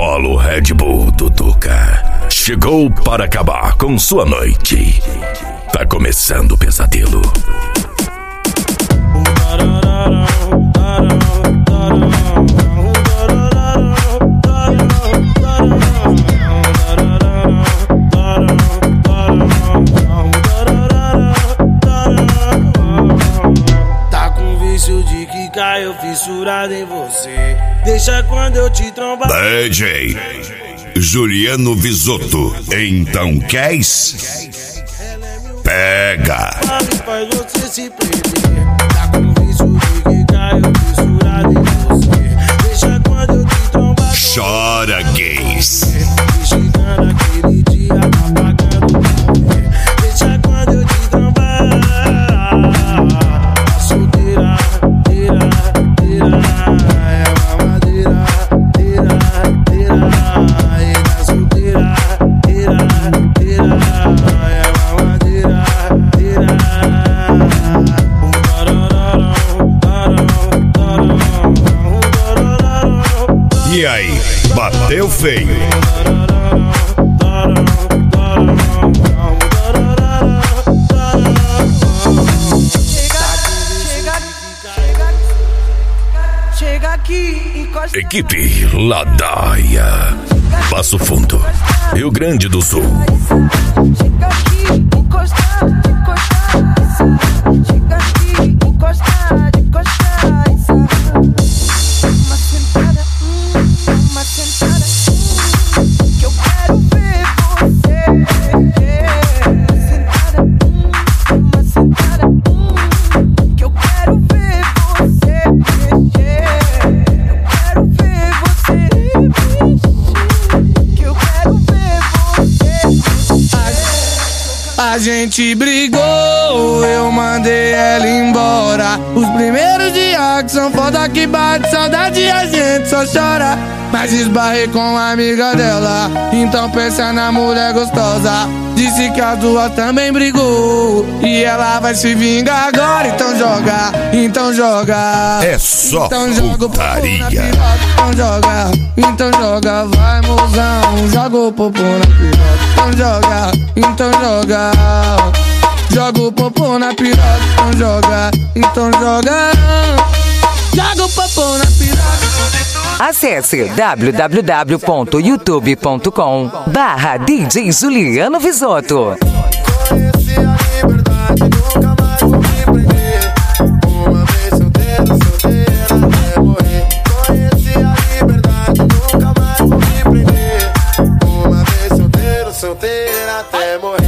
Polo Red Bull do Tuca chegou para acabar com sua noite. Tá começando o pesadelo. Tá com vício de que caiu fissurado em você. Deixa quando eu te trombar. DJ Juliano Visotto, então queres? Pega. Faz você se prender. Tá com vício de que caiu fissurado em você. Deixa quando eu te trombar. Chora, gays. Chegando aquele dia, apagando. Deixa quando eu te trombar. A solteira, tira, tira. É mamadeira, tira, tira. E na solteira, tira, tira. É mamadeira, tira. E aí, bateu feio? Chega aqui, encosta. Equipe Ladaia, Passo Fundo, Rio Grande do Sul. Chega aqui, encosta, encosta. Chega aqui, encosta, encosta. Uma sentada, que eu quero ver você. Sentada, uma sentada, que eu quero ver você mexer. Eu quero ver você mexer. Que eu quero ver você mexer. A gente brigou, eu mandei ela embora. Os primeiros dias que são foda que bate saudade, a gente só chora. Mas esbarrei com uma amiga dela, então pensa na mulher gostosa. Disse que a duas também brigou e ela vai se vingar agora. Então joga, então joga. É só então joga putaria. Então joga, vai mozão. Joga o popô na piroca. Então joga, então joga. Joga o popô na piroca. Então joga, então joga. Joga o popô na piroca. Acesse www.youtube.com/DJ Juliano Visotto. Conheci a liberdade, nunca mais vou me prender. Uma vez solteiro, solteira até morrer. Conheci a liberdade, nunca mais vou me prender. Uma vez solteiro, solteira até morrer.